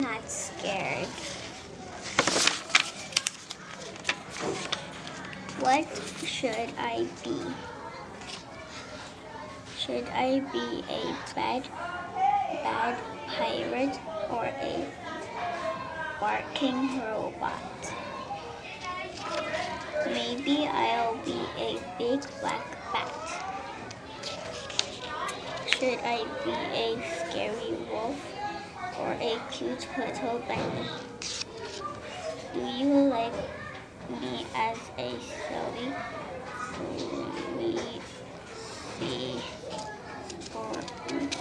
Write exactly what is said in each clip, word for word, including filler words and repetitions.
Not scared. What should I be? Should I be a bad, bad pirate or a barking robot? Maybe I'll be a big black bat. Should I be a scary wolf or a cute little bunny? Do you like me as a silly, sleepy orange?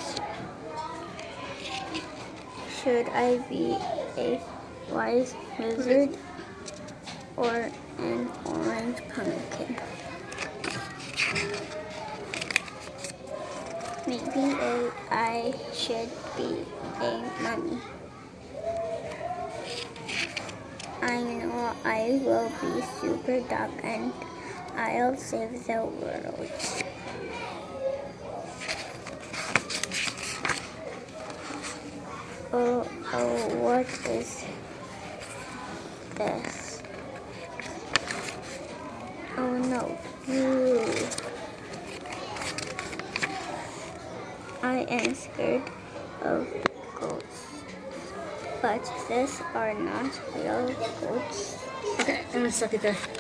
Should I be a wise wizard or an orange pumpkin? Maybe a, I should be a mummy. I know I will be super dog and I'll save the world. Oh, oh, what is this? Oh no, you. I am scared of ghosts, but these are not real ghosts. Okay, I'm gonna suck it there.